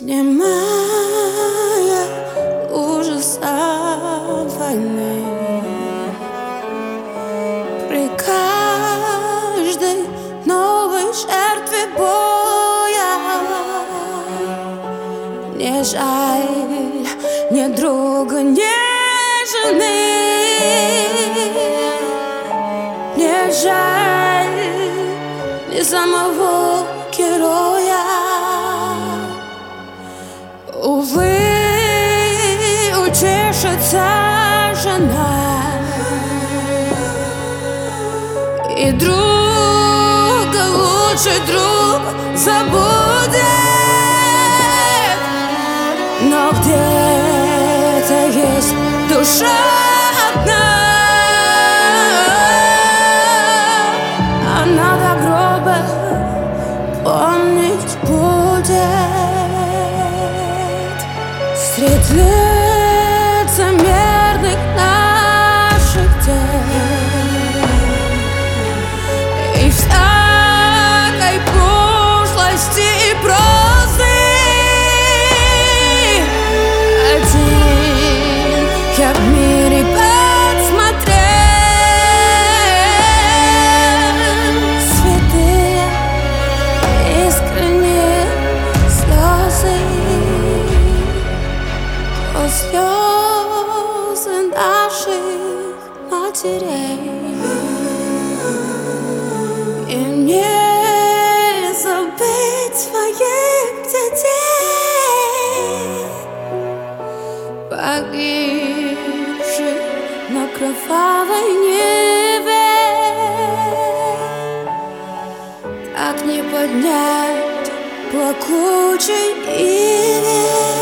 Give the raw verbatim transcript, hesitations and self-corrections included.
понимая ужаса войны. При каждой новой жертве боя не жаль ни друга, ни жены, не жаль ни самого героя. Увы, утешится жена, и друга лучший друг забудет. Но где-то есть душа одна, она до гроба помнить будет. Средь лицемерных наших дел и всякой пошлости и прозы один я в мире подсмотрел святые искренние слезы, слезы наших матерей. И не забыть своих детей, погибших на кровавой Неве. Так не поднять плакучей иве.